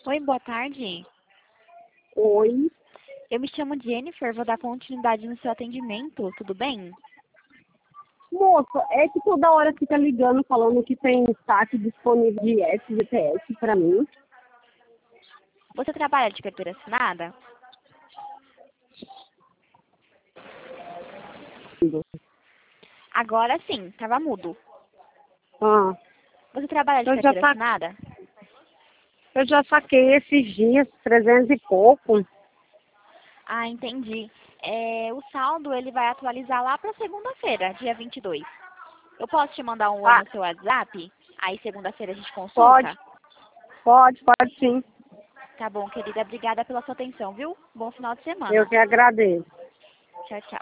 Oi, boa tarde. Oi, Eu me chamo Jennifer, vou dar continuidade no seu atendimento, tudo bem? moça, é que toda hora fica ligando falando que tem saque disponível de SGPS pra mim. Você trabalha de carteira assinada? Agora sim, tava mudo. Ah, Você trabalha de eu já, carteira sa assinada? eu já saquei esses dias, 300 e pouco. Ah, entendi. O saldo ele vai atualizar lá para segunda-feira, dia 22. Eu posso te mandar um oi Ah, no seu WhatsApp? Aí segunda-feira a gente pode, consulta? pode sim. Tá bom, querida. Obrigada pela sua atenção, viu? Bom final de Eu semana. que agradeço. Tchau, tchau.